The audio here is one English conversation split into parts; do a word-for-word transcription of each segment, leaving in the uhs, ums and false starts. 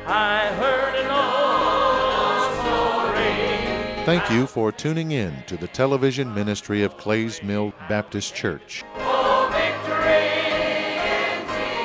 I heard an old story. Thank you for tuning in to the television ministry of Clays Mill Baptist Church. Oh, victory in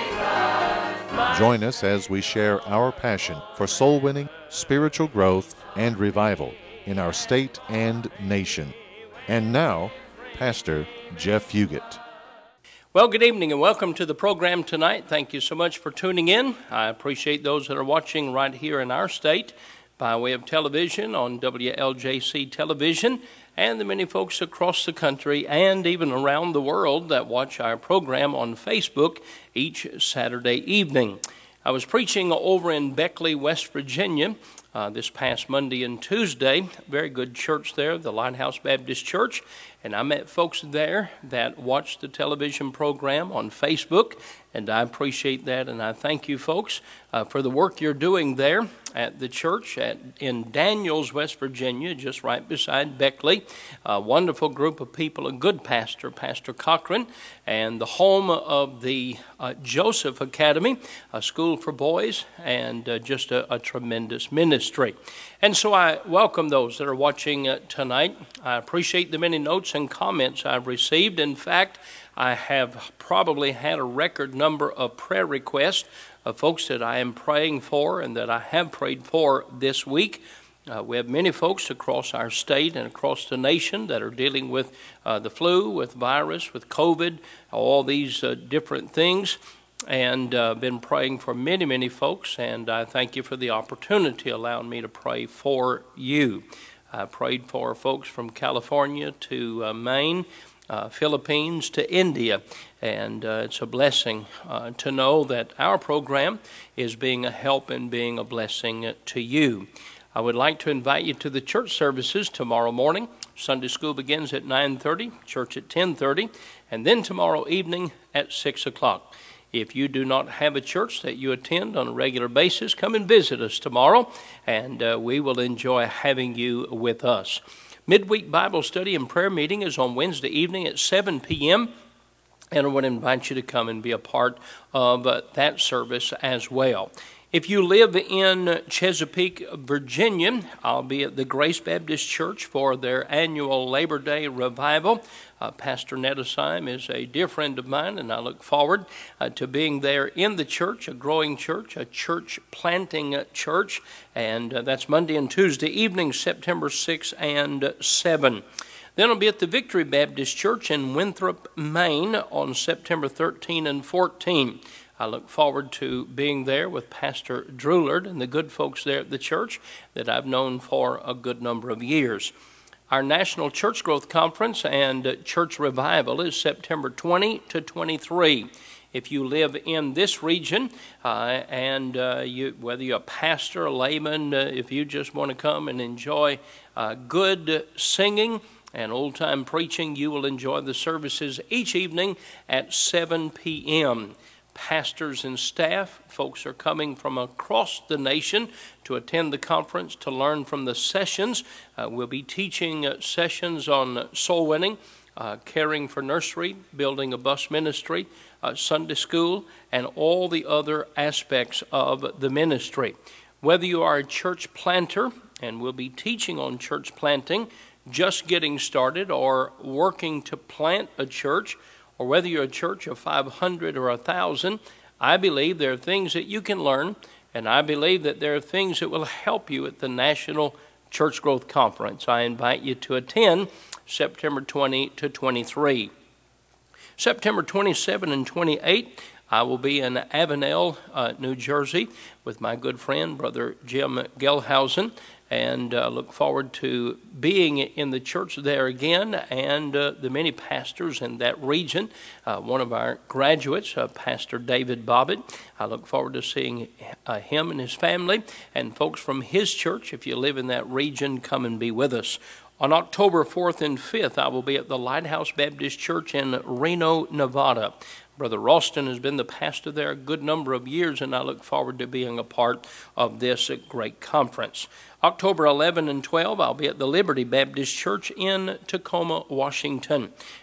Jesus. Join us as we share our passion for soul winning, spiritual growth, and revival in our state and nation. And now, Pastor Jeff Fugit. Well, good evening and welcome to the program tonight. Thank you so much for tuning in. I appreciate those that are watching right here in our state by way of television on W L J C television, and the many folks across the country and even around the world that watch our program on Facebook each Saturday evening. I was preaching over in Beckley, West Virginia, uh, this past Monday and Tuesday. Very good church there, the Lighthouse Baptist Church. And I met folks there that watched the television program on Facebook, and I appreciate that, and I thank you folks uh, for the work you're doing there at the church at, in Daniels, West Virginia, just right beside Beckley. A wonderful group of people, a good pastor, Pastor Cochran, and the home of the uh, Joseph Academy, a school for boys, and uh, just a, a tremendous ministry. And so I welcome those that are watching uh, tonight. I appreciate the many notes and comments I've received. In fact, I have probably had a record number of prayer requests of folks that I am praying for and that I have prayed for this week. Uh, we have many folks across our state and across the nation that are dealing with uh, the flu, with virus, with COVID, all these uh, different things. And uh, been praying for many, many folks, and I thank you for the opportunity allowing me to pray for you. I prayed for folks from California to uh, Maine, uh, Philippines to India, and uh, it's a blessing uh, to know that our program is being a help and being a blessing to you. I would like to invite you to the church services tomorrow morning. Sunday school begins at nine thirty, church at ten thirty, and then tomorrow evening at six o'clock. If you do not have a church that you attend on a regular basis, come and visit us tomorrow, and uh, we will enjoy having you with us. Midweek Bible study and prayer meeting is on Wednesday evening at seven p.m., and I would invite you to come and be a part of uh, that service as well. If you live in Chesapeake, Virginia, I'll be at the Grace Baptist Church for their annual Labor Day revival. Uh, Pastor Nettisheim is a dear friend of mine, and I look forward uh, to being there in the church, a growing church, a church planting church, and uh, that's Monday and Tuesday evenings, September sixth and seventh. Then I'll be at the Victory Baptist Church in Winthrop, Maine on September thirteenth and fourteenth. I look forward to being there with Pastor Drulard and the good folks there at the church that I've known for a good number of years. Our National Church Growth Conference and Church Revival is September twentieth to twenty-three. If you live in this region, uh, and uh, you, whether you're a pastor, a layman, uh, if you just want to come and enjoy uh, good singing and old-time preaching, you will enjoy the services each evening at seven p.m. Pastors and staff, folks are coming from across the nation to attend the conference to learn from the sessions. Uh, we'll be teaching uh, sessions on soul winning, uh, caring for nursery, building a bus ministry, uh, Sunday school, and all the other aspects of the ministry. Whether you are a church planter, and we'll be teaching on church planting, just getting started, or working to plant a church, or whether you're a church of five hundred or one thousand, I believe there are things that you can learn, and I believe that there are things that will help you at the National Church Growth Conference. I invite you to attend September twentieth to twenty-three. September twenty-seventh and twenty-eighth, I will be in Avenel, uh, New Jersey, with my good friend, Brother Jim Gelhausen, and uh, look forward to being in the church there again, and uh, the many pastors in that region. Uh, one of our graduates, uh, Pastor David Bobbitt, I look forward to seeing uh, him and his family, and folks from his church. If you live in that region, come and be with us. On October fourth and fifth, I will be at the Lighthouse Baptist Church in Reno, Nevada. Brother Ralston has been the pastor there a good number of years, and I look forward to being a part of this great conference. October eleventh and twelfth, I'll be at the Liberty Baptist Church in Tacoma, Washington.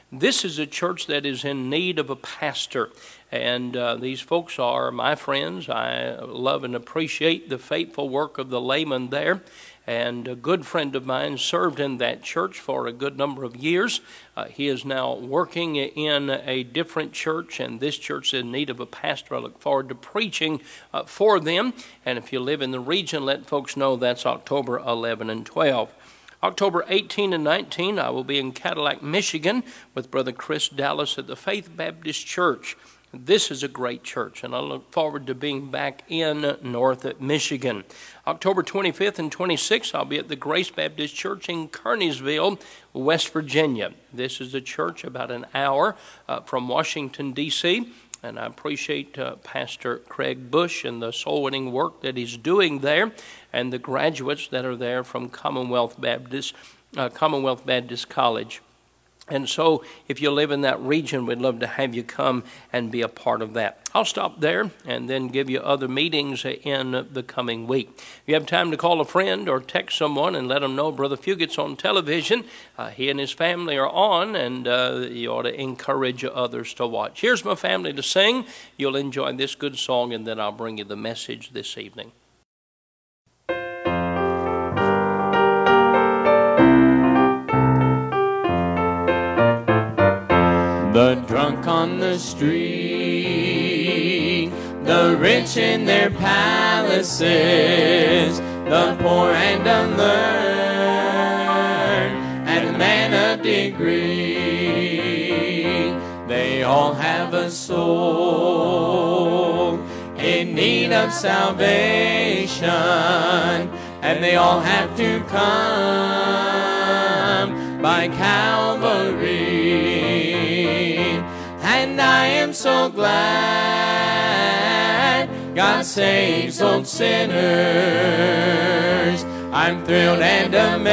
This is a church that is in need of a pastor. And uh, these folks are my friends. I love and appreciate the faithful work of the layman there. And a good friend of mine served in that church for a good number of years. Uh, he is now working in a different church, and this church is in need of a pastor. I look forward to preaching uh, for them. And if you live in the region, let folks know that's October eleventh and twelfth. October eighteenth and nineteenth, I will be in Cadillac, Michigan with Brother Chris Dallas at the Faith Baptist Church. This is a great church, and I look forward to being back in North Michigan. October twenty-fifth and twenty-sixth, I'll be at the Grace Baptist Church in Kearneysville, West Virginia. This is a church about an hour uh, from Washington, D C, and I appreciate uh, Pastor Craig Bush and the soul-winning work that he's doing there, and the graduates that are there from Commonwealth Baptist, uh, Commonwealth Baptist College. And so if you live in that region, we'd love to have you come and be a part of that. I'll stop there and then give you other meetings in the coming week. If you have time to call a friend or text someone and let them know Brother Fugit's on television, uh, he and his family are on, and uh, you ought to encourage others to watch. Here's my family to sing. You'll enjoy this good song, and then I'll bring you the message this evening. The drunk on the street, the rich in their palaces, the poor and unlearned, and the man of degree, they all have a soul in need of salvation, and they all have to come by Calvary. And I am so glad God saves old sinners. I'm thrilled and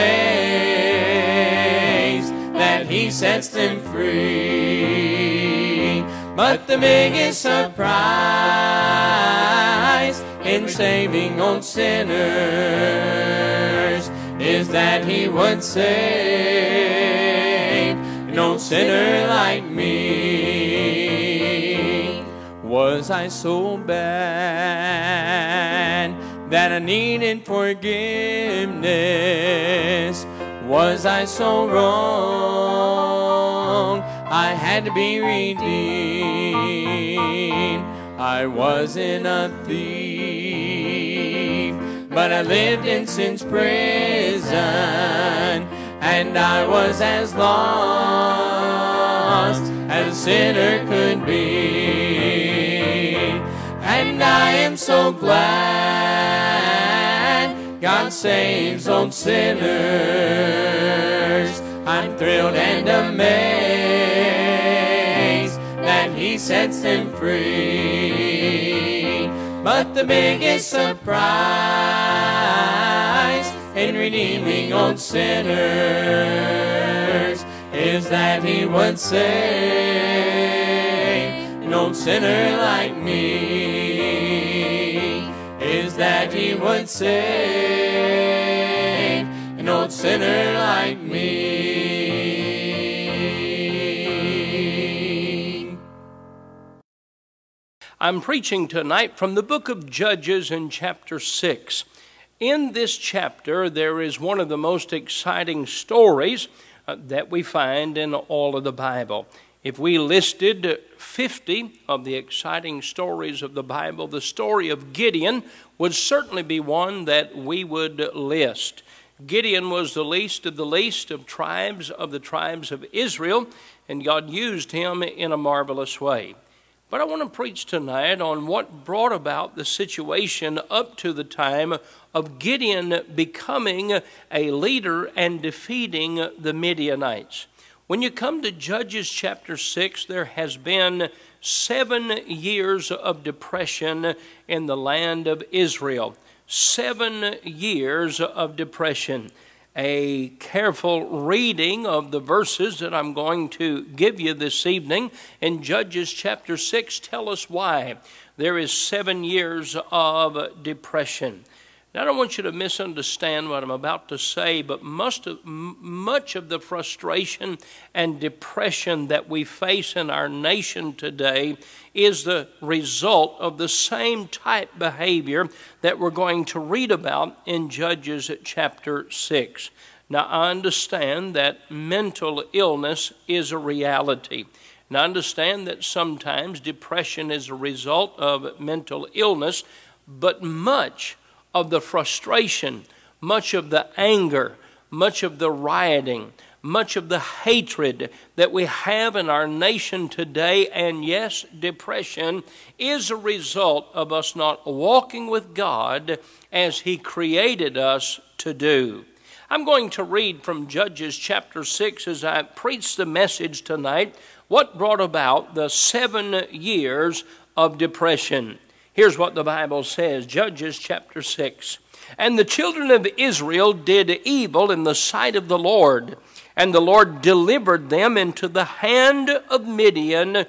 amazed that He sets them free. But the biggest surprise in saving old sinners is that He would save an old sinner like me. Was I so bad that I needed forgiveness? Was I so wrong I had to be redeemed? I wasn't a thief, but I lived in sin's prison, and I was as lost as a sinner could be. And I am so glad God saves old sinners. I'm thrilled and amazed that He sets them free. But the biggest surprise in redeeming old sinners is that He would save an old sinner like me. Is that He would save an old sinner like me. I'm preaching tonight from the book of Judges in chapter six. In this chapter, there is one of the most exciting stories uh, that we find in all of the Bible. If we listed fifty of the exciting stories of the Bible, the story of Gideon would certainly be one that we would list. Gideon was the least of the least of tribes of the tribes of Israel, and God used him in a marvelous way. But I want to preach tonight on what brought about the situation up to the time of Gideon becoming a leader and defeating the Midianites. When you come to Judges chapter six, there has been seven years of depression in the land of Israel. Seven years of depression. A careful reading of the verses that I'm going to give you this evening in Judges chapter six tell us why there is seven years of depression. Now, I don't want you to misunderstand what I'm about to say, but most of, m- much of the frustration and depression that we face in our nation today is the result of the same type behavior that we're going to read about in Judges chapter six. Now, I understand that mental illness is a reality. And I understand that sometimes depression is a result of mental illness, but much of the frustration, much of the anger, much of the rioting, much of the hatred that we have in our nation today, and yes, depression, is a result of us not walking with God as He created us to do. I'm going to read from Judges chapter six as I preach the message tonight, what brought about the seven years of depression. Here's what the Bible says, Judges chapter six. And the children of Israel did evil in the sight of the Lord, and the Lord delivered them into the hand of Midian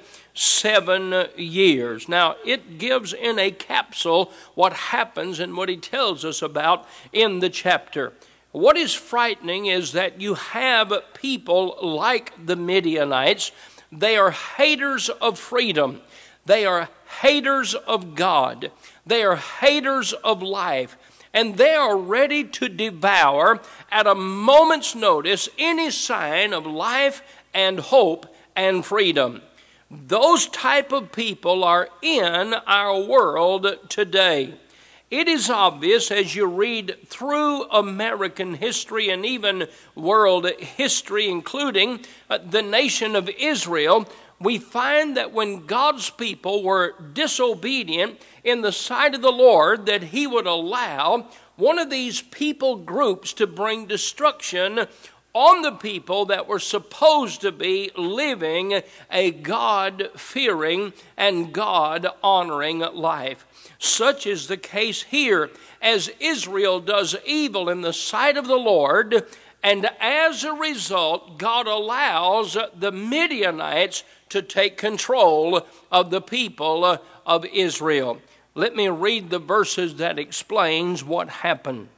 seven years. Now, it gives in a capsule what happens and what he tells us about in the chapter. What is frightening is that you have people like the Midianites. They are haters of freedom. They are haters of God. They are haters of life. And they are ready to devour at a moment's notice any sign of life and hope and freedom. Those type of people are in our world today. It is obvious as you read through American history and even world history, including the nation of Israel, we find that when God's people were disobedient in the sight of the Lord, that He would allow one of these people groups to bring destruction on the people that were supposed to be living a God-fearing and God-honoring life. Such is the case here, as Israel does evil in the sight of the Lord, and as a result, God allows the Midianites to take control of the people of Israel. Let me read the verses that explains what happened.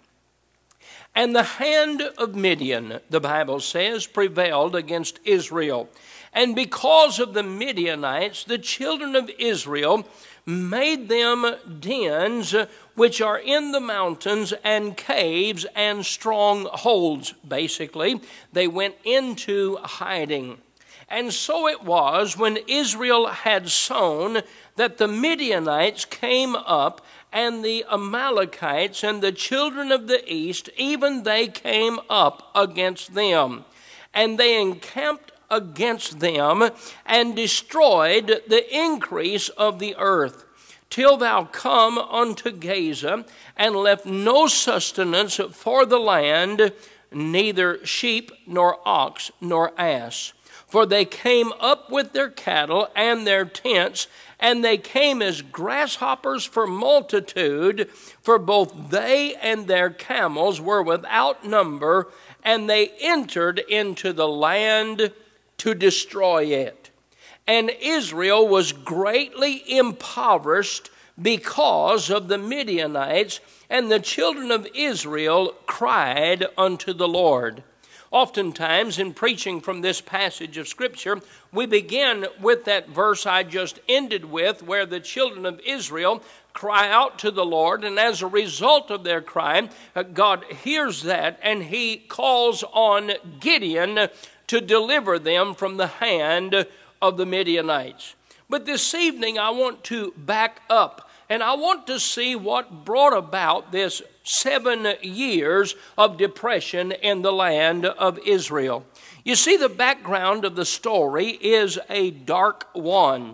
And the hand of Midian, the Bible says, prevailed against Israel. And because of the Midianites, the children of Israel made them dens which are in the mountains and caves and strongholds. Basically, they went into hiding. And so it was when Israel had sown that the Midianites came up, and the Amalekites and the children of the east, even they came up against them. And they encamped against them and destroyed the increase of the earth, till thou come unto Gaza, and left no sustenance for the land, neither sheep nor ox nor ass. For they came up with their cattle and their tents, and they came as grasshoppers for multitude, for both they and their camels were without number, and they entered into the land to destroy it. And Israel was greatly impoverished because of the Midianites, and the children of Israel cried unto the Lord. Oftentimes in preaching from this passage of Scripture, we begin with that verse I just ended with, where the children of Israel cry out to the Lord, and as a result of their crying, God hears that, and He calls on Gideon to deliver them from the hand of the Midianites. But this evening I want to back up, and I want to see what brought about this seven years of depression in the land of Israel. You see, the background of the story is a dark one.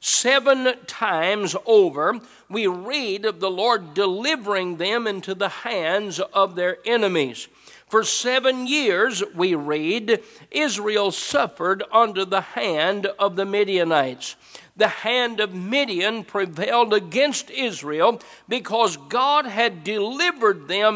Seven times over, we read of the Lord delivering them into the hands of their enemies. For seven years, we read, Israel suffered under the hand of the Midianites. The hand of Midian prevailed against Israel because God had delivered them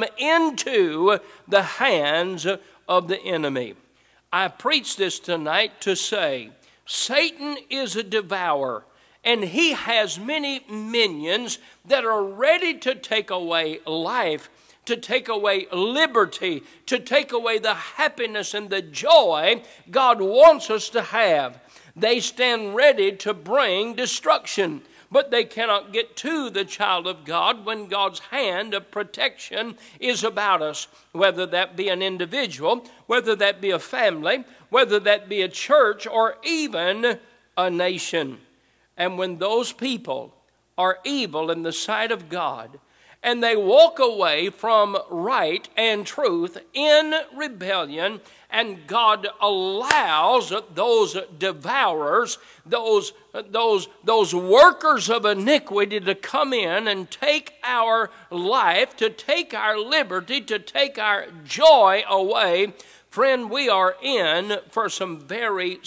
into the hands of the enemy. I preach this tonight to say, Satan is a devourer, and he has many minions that are ready to take away life to take away liberty, to take away the happiness and the joy God wants us to have. They stand ready to bring destruction, but they cannot get to the child of God when God's hand of protection is about us, whether that be an individual, whether that be a family, whether that be a church, or even a nation. And when those people are evil in the sight of God, and they walk away from right and truth in rebellion, and God allows those devourers, those, those, those workers of iniquity to come in and take our life, to take our liberty, to take our joy away, friend, we are in for some very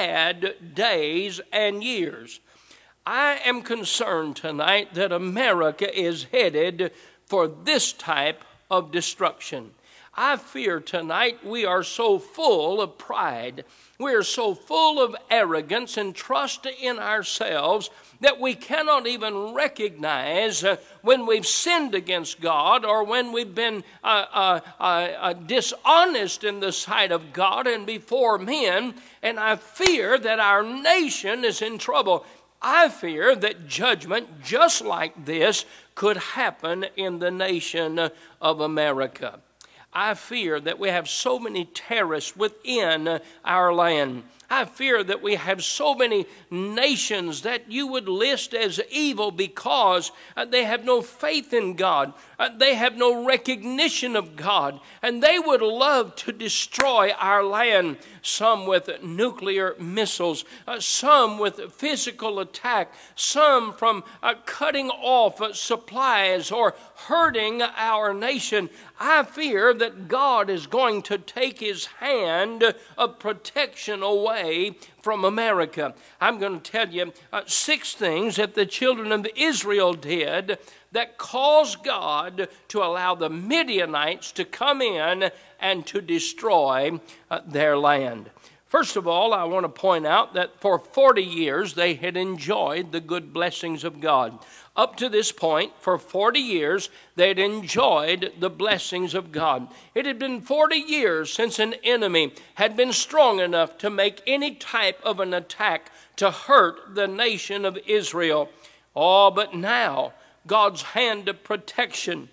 sad days and years. I am concerned tonight that America is headed for this type of destruction. I fear tonight we are so full of pride, we are so full of arrogance and trust in ourselves that we cannot even recognize uh, when we've sinned against God, or when we've been uh, uh, uh, uh, dishonest in the sight of God and before men, and I fear that our nation is in trouble. I fear that judgment just like this could happen in the nation of America. I fear that we have so many terrorists within our land. I fear that we have so many nations that you would list as evil because uh, they have no faith in God. Uh, they have no recognition of God. And they would love to destroy our land. Some with nuclear missiles, uh, some with physical attack, some from uh, cutting off uh, supplies or hurting our nation. I fear that God is going to take his hand of protection away from America. I'm going to tell you uh, six things that the children of Israel did that caused God to allow the Midianites to come in and to destroy uh, their land. First of all, I want to point out that for forty years they had enjoyed the good blessings of God. Up to this point, for forty years, they had enjoyed the blessings of God. It had been forty years since an enemy had been strong enough to make any type of an attack to hurt the nation of Israel. Oh, but now God's hand of protection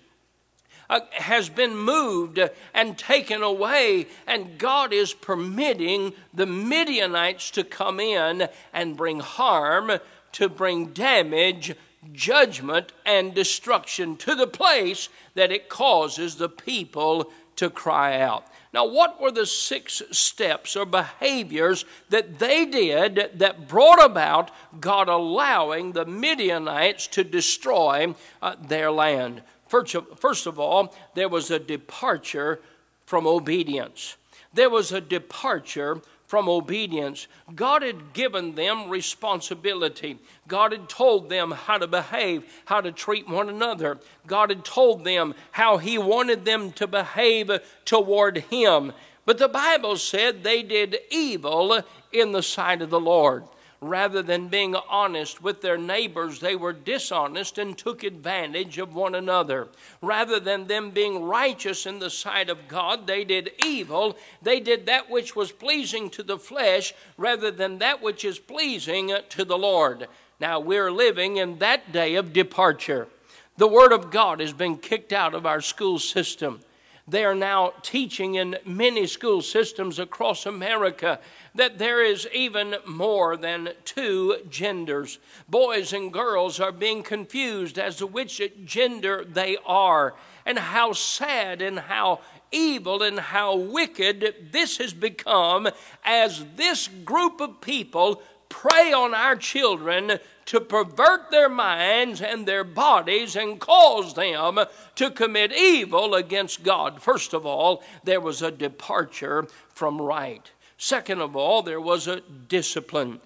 Uh, has been moved and taken away, and God is permitting the Midianites to come in and bring harm, to bring damage, judgment, and destruction to the place that it causes the people to cry out. Now, what were the six steps or behaviors that they did that brought about God allowing the Midianites to destroy uh, their land? First of, first of all, there was a departure from obedience. There was a departure from obedience. God had given them responsibility. God had told them how to behave, how to treat one another. God had told them how he wanted them to behave toward him. But the Bible said they did evil in the sight of the Lord. Rather than being honest with their neighbors, they were dishonest and took advantage of one another. Rather than them being righteous in the sight of God, they did evil. They did that which was pleasing to the flesh rather than that which is pleasing to the Lord. Now, we're living in that day of departure. The Word of God has been kicked out of our school system. They are now teaching in many school systems across America that there is even more than two genders. Boys and girls are being confused as to which gender they are, and how sad and how evil and how wicked this has become as this group of people prey on our children to pervert their minds and their bodies and cause them to commit evil against God. First of all, there was a departure from right. Second of all, there was a discipline.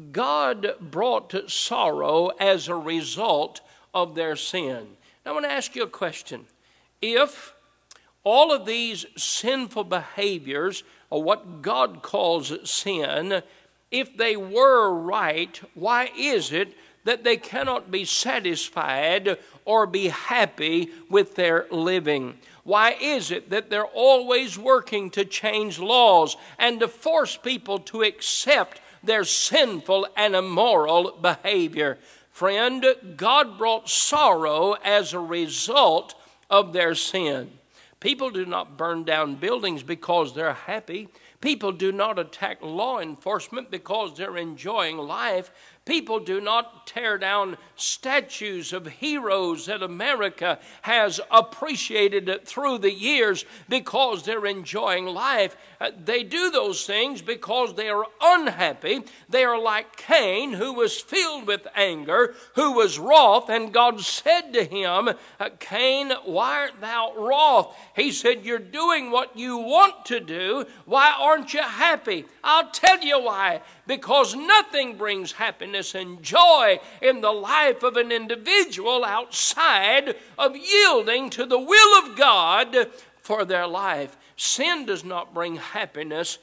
God brought sorrow as a result of their sin. Now, I want to ask you a question. If all of these sinful behaviors, or what God calls sin, if they were right, why is it that they cannot be satisfied or be happy with their living? Why is it that they're always working to change laws and to force people to accept their sinful and immoral behavior? Friend, God brought sorrow as a result of their sin. People do not burn down buildings because they're happy. People do not attack law enforcement because they're enjoying life. People do not tear down statues of heroes that America has appreciated through the years because they're enjoying life. Uh, they do those things because they are unhappy. They are like Cain, who was filled with anger, who was wroth, and God said to him, uh, Cain, why art thou wroth? He said, you're doing what you want to do. Why aren't you happy? I'll tell you why. Because nothing brings happiness and joy in the life of an individual outside of yielding to the will of God for their life. Sin does not bring happiness.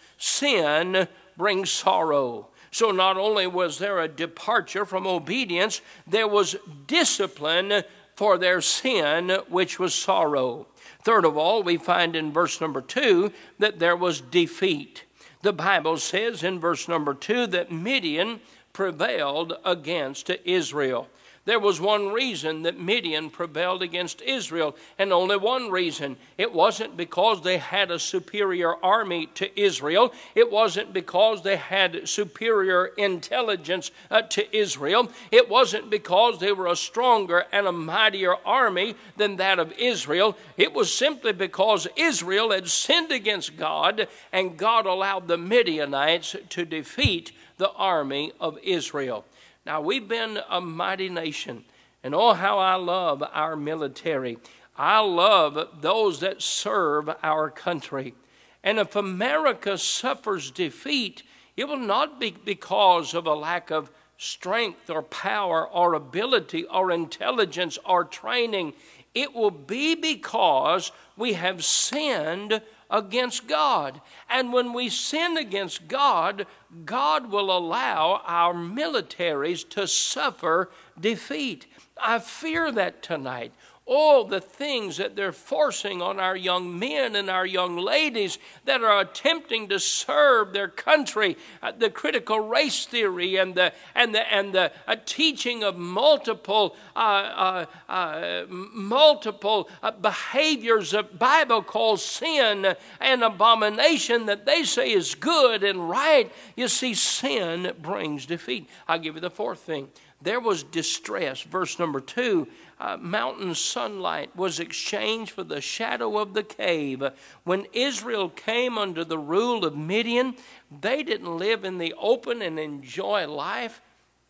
Sin brings sorrow. So not only was there a departure from obedience, there was discipline for their sin, which was sorrow. Third of all, we find in verse number two that there was defeat. The Bible says in verse number two that Midian prevailed against Israel. There was one reason that Midian prevailed against Israel, and only one reason. It wasn't because they had a superior army to Israel. It wasn't because they had superior intelligence uh, to Israel. It wasn't because they were a stronger and a mightier army than that of Israel. It was simply because Israel had sinned against God, and God allowed the Midianites to defeat the army of Israel. Now, we've been a mighty nation, and oh, how I love our military. I love those that serve our country. And if America suffers defeat, it will not be because of a lack of strength or power or ability or intelligence or training. It will be because we have sinned against God. And when we sin against God, God will allow our militaries to suffer defeat. I fear that tonight. All the things that they're forcing on our young men and our young ladies that are attempting to serve their country, uh, the critical race theory and the and the and the uh, teaching of multiple uh, uh, uh, multiple uh, behaviors that Bible calls sin and abomination that they say is good and right. You see, sin brings defeat. I'll give you the fourth thing. There was distress. Verse number two, uh, mountain sunlight was exchanged for the shadow of the cave. When Israel came under the rule of Midian, they didn't live in the open and enjoy life.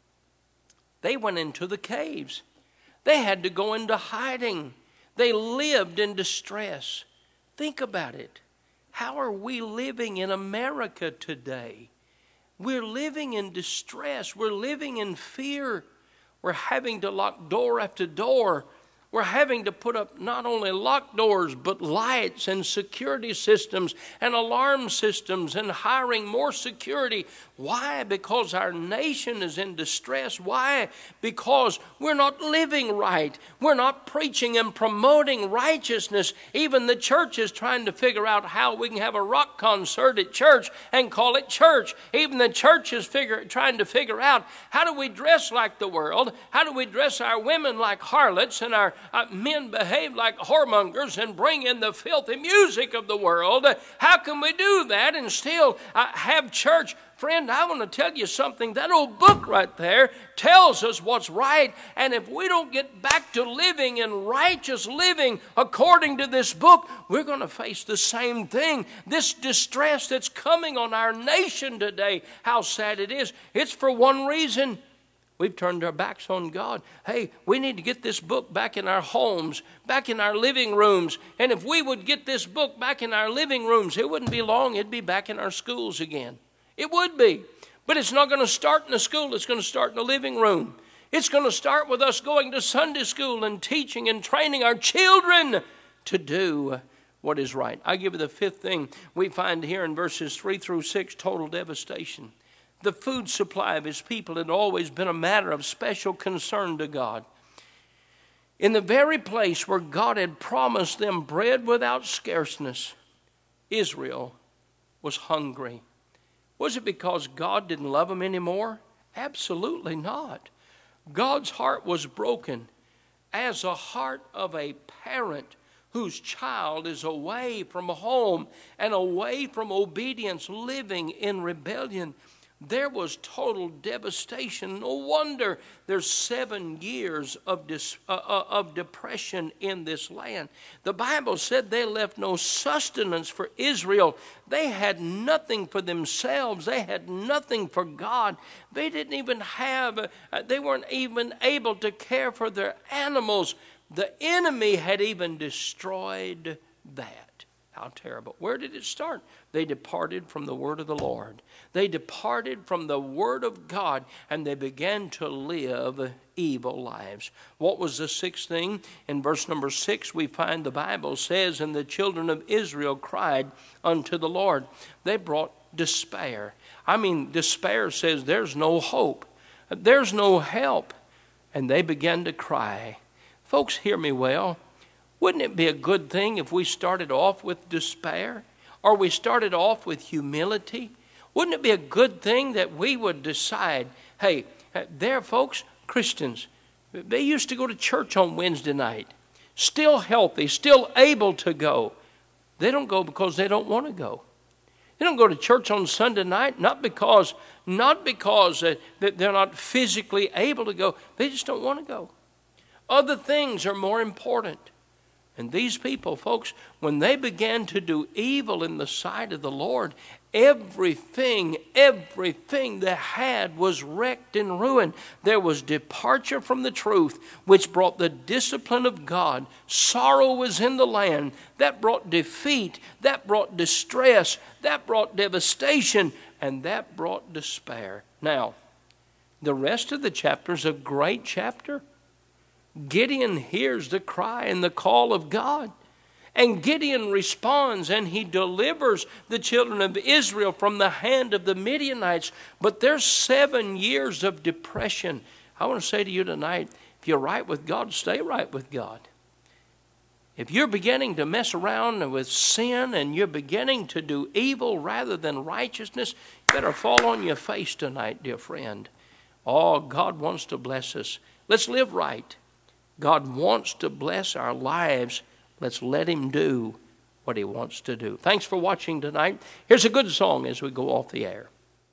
They went into the caves. They had to go into hiding. They lived in distress. Think about it. How are we living in America today? We're living in distress. We're living in fear. We're having to lock door after door. We're having to put up not only locked doors, but lights and security systems and alarm systems and hiring more security. Why? Because our nation is in distress. Why? Because we're not living right. We're not preaching and promoting righteousness. Even the church is trying to figure out how we can have a rock concert at church and call it church. Even the church is figure, trying to figure out how do we dress like the world? How do we dress our women like harlots and our Uh, men behave like whoremongers and bring in the filthy music of the world? How can we do that and still uh, have church? Friend, I want to tell you something. That old book right there tells us what's right. And if we don't get back to living in righteous living according to this book, we're going to face the same thing. This distress that's coming on our nation today, how sad it is. It's for one reason. We've turned our backs on God. Hey, we need to get this book back in our homes, back in our living rooms. And if we would get this book back in our living rooms, it wouldn't be long. It'd be back in our schools again. It would be. But it's not going to start in the school. It's going to start in the living room. It's going to start with us going to Sunday school and teaching and training our children to do what is right. I'll give you the fifth thing we find here in verses three through six, total devastation. The food supply of his people had always been a matter of special concern to God. In the very place where God had promised them bread without scarceness, Israel was hungry. Was it because God didn't love them anymore? Absolutely not. God's heart was broken as the heart of a parent whose child is away from home and away from obedience, living in rebellion. There was total devastation. No wonder there's seven years of, dis, uh, of depression in this land. The Bible said they left no sustenance for Israel. They had nothing for themselves. They had nothing for God. They didn't even have, uh, they weren't even able to care for their animals. The enemy had even destroyed that. How terrible. Where did it start? They departed from the word of the Lord. They departed from the word of God, and they began to live evil lives. What was the sixth thing? In verse number six, we find the Bible says, and the children of Israel cried unto the Lord. They brought despair. I mean, despair says there's no hope. There's no help. And they began to cry. Folks, hear me well. Wouldn't it be a good thing if we started off with despair? Or we started off with humility? Wouldn't it be a good thing that we would decide, hey, there folks, Christians, they used to go to church on Wednesday night, still healthy, still able to go. They don't go because they don't want to go. They don't go to church on Sunday night, not because, not because uh, that they're not physically able to go. They just don't want to go. Other things are more important. And these people, folks, when they began to do evil in the sight of the Lord, everything, everything they had was wrecked and ruined. There was departure from the truth, which brought the discipline of God. Sorrow was in the land. That brought defeat. That brought distress. That brought devastation. And that brought despair. Now, the rest of the chapter is a great chapter. Gideon hears the cry and the call of God. And Gideon responds and he delivers the children of Israel from the hand of the Midianites. But there's seven years of depression. I want to say to you tonight, if you're right with God, stay right with God. If you're beginning to mess around with sin and you're beginning to do evil rather than righteousness, you better fall on your face tonight, dear friend. Oh, God wants to bless us. Let's live right. God wants to bless our lives. Let's let him do what he wants to do. Thanks for watching tonight. Here's a good song as we go off the air.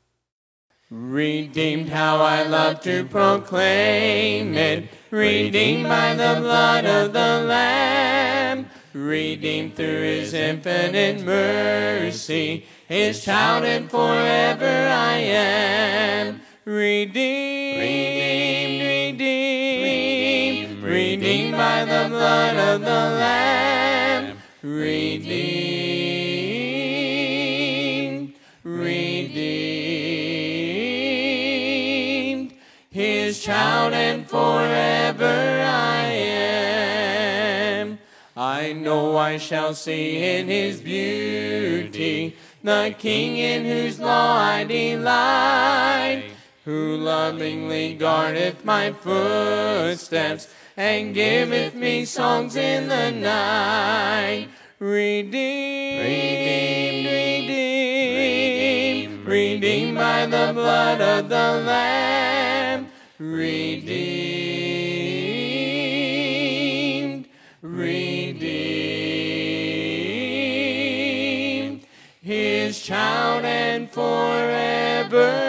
Redeemed, how I love to proclaim it. Redeemed by the blood of the Lamb. Redeemed through his infinite mercy. His child and forever I am. Redeemed, redeemed, redeemed. Redeemed by the blood of the Lamb. Redeemed, redeemed. His child and forever I am. I know I shall see in his beauty the King in whose law I delight, who lovingly guardeth my footsteps and giveth me songs in the night. Redeemed, redeemed, redeemed, redeemed by the blood of the Lamb. Redeemed, redeemed, his child and forever